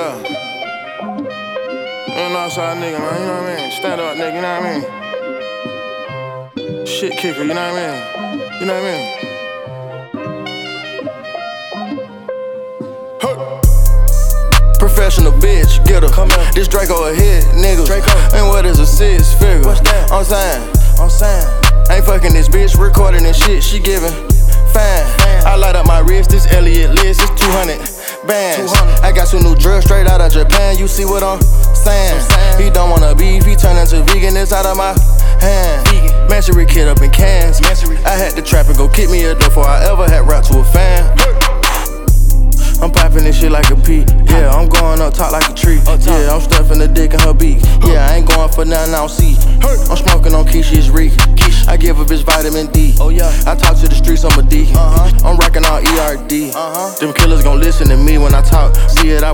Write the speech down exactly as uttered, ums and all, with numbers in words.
Yeah. You know outside nigga, man, you know what I mean? Stand up nigga, you know what I mean? Shit kicker, you know what I mean? You know what I mean? Hey. Professional bitch, get her. Come here. This Draco a hit, nigga. Draco. And what is a six figure? What's that? I'm saying, I'm saying. Ain't fucking this bitch, recording this shit, she giving fine. I light up my wrist, this Elliot list, it's two hundred bands. I got some new drugs straight out of Japan, you see what I'm saying? He don't wanna beef, he turn into vegan, it's out of my hand. Mansory kid up in cans. I had to trap and go kick me a door before I ever had rap to a fan. I'm popping this shit like a pea. Yeah, I'm going up top like a tree. Yeah, I'm stuffing the dick in her beak. Yeah, I ain't going for nothing I don't see. I'm smoking on Keisha's Reek. I give a bitch vitamin D. Oh yeah. I talk to the streets, I'm a D. Uh-huh. I'm rocking all E R D. Uh-huh. Them killers gon' listen to me when I talk. See it, I